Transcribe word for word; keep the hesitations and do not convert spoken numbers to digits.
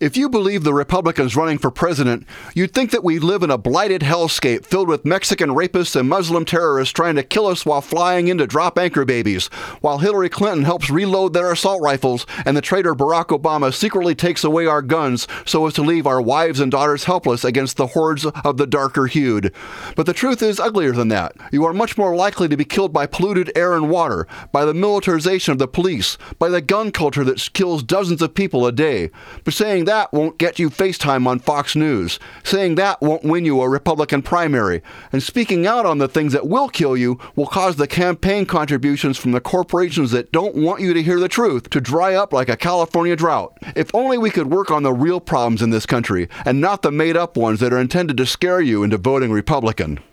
If you believe the Republicans running for president, you'd think that we live in a blighted hellscape filled with Mexican rapists and Muslim terrorists trying to kill us while flying in to drop anchor babies, while Hillary Clinton helps reload their assault rifles and the traitor Barack Obama secretly takes away our guns so as to leave our wives and daughters helpless against the hordes of the darker hued. But the truth is uglier than that. You are much more likely to be killed by polluted air and water, by the militarization of the police, by the gun culture that kills dozens of people a day. But saying that That won't get you FaceTime on Fox News. Saying that won't win you a Republican primary. And speaking out on the things that will kill you will cause the campaign contributions from the corporations that don't want you to hear the truth to dry up like a California drought. If only we could work on the real problems in this country and not the made-up ones that are intended to scare you into voting Republican.